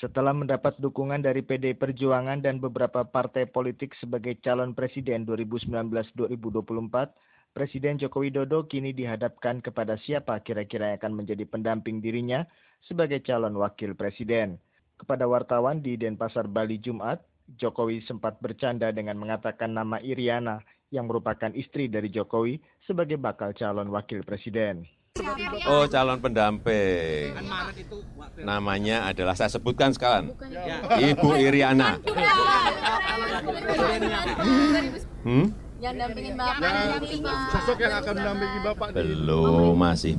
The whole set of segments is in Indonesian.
Setelah mendapat dukungan dari PDI Perjuangan dan beberapa partai politik sebagai calon presiden 2019-2024, Presiden Joko Widodo kini dihadapkan kepada siapa kira-kira yang akan menjadi pendamping dirinya sebagai calon wakil presiden. Kepada wartawan di Denpasar, Bali, Jumat, Jokowi sempat bercanda dengan mengatakan nama Iriana yang merupakan istri dari Jokowi sebagai bakal calon wakil presiden. Oh, calon pendamping. Namanya adalah, saya sebutkan sekarang, Ibu Iriana. Yang dampingin Bapak. Sosok yang akan mendampingi Bapak. Belum, masih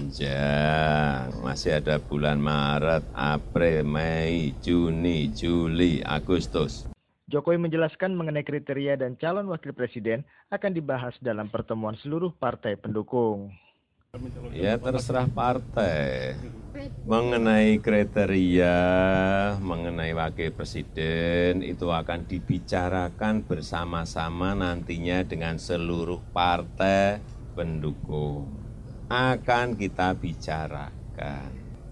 panjang. Masih ada bulan Maret, April, Mei, Juni, Juli, Agustus. Jokowi menjelaskan mengenai kriteria dan calon wakil presiden akan dibahas dalam pertemuan seluruh partai pendukung. Ya terserah partai. Mengenai kriteria, mengenai wakil presiden itu akan dibicarakan bersama-sama nantinya dengan seluruh partai pendukung. Akan kita bicarakan.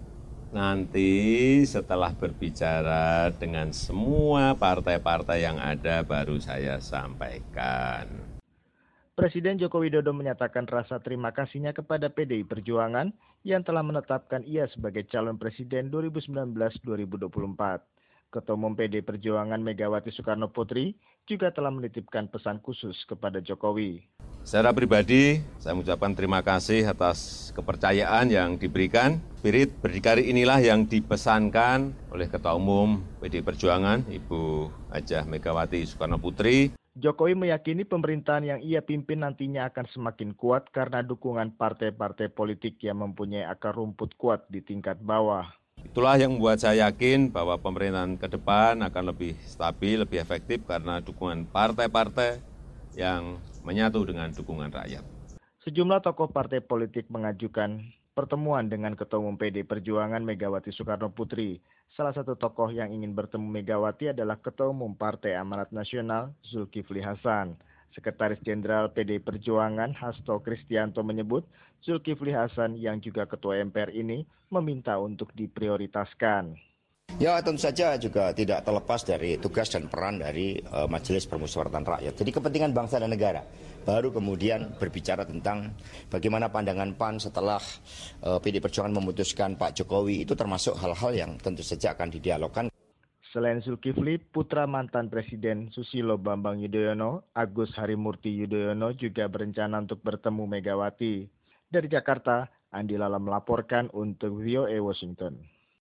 Nanti setelah berbicara dengan semua partai-partai yang ada baru saya sampaikan. Presiden Joko Widodo menyatakan rasa terima kasihnya kepada PDI Perjuangan yang telah menetapkan ia sebagai calon presiden 2019-2024. Ketua Umum PDI Perjuangan Megawati Soekarno Putri juga telah menitipkan pesan khusus kepada Jokowi. Secara pribadi, saya mengucapkan terima kasih atas kepercayaan yang diberikan. Spirit berdikari inilah yang dipesankan oleh Ketua Umum PDI Perjuangan, Ibu Hajah Megawati Soekarno Putri. Jokowi meyakini pemerintahan yang ia pimpin nantinya akan semakin kuat karena dukungan partai-partai politik yang mempunyai akar rumput kuat di tingkat bawah. Itulah yang membuat saya yakin bahwa pemerintahan ke depan akan lebih stabil, lebih efektif karena dukungan partai-partai yang menyatu dengan dukungan rakyat. Sejumlah tokoh partai politik mengajukan pertemuan dengan Ketua Umum PDI Perjuangan Megawati Soekarno Putri. Salah satu tokoh yang ingin bertemu Megawati adalah Ketua Umum Partai Amanat Nasional Zulkifli Hasan. Sekretaris Jenderal PDI Perjuangan Hasto Kristianto menyebut Zulkifli Hasan yang juga Ketua MPR ini meminta untuk diprioritaskan. Ya tentu saja juga tidak terlepas dari tugas dan peran dari Majelis Permusyawaratan Rakyat. Jadi kepentingan bangsa dan negara. Baru kemudian berbicara tentang bagaimana pandangan PAN setelah PDI Perjuangan memutuskan Pak Jokowi, itu termasuk hal-hal yang tentu saja akan didialogkan. Selain Zulkifli, putra mantan Presiden Susilo Bambang Yudhoyono, Agus Harimurti Yudhoyono juga berencana untuk bertemu Megawati. Dari Jakarta, Andi Lala melaporkan untuk VOA Washington.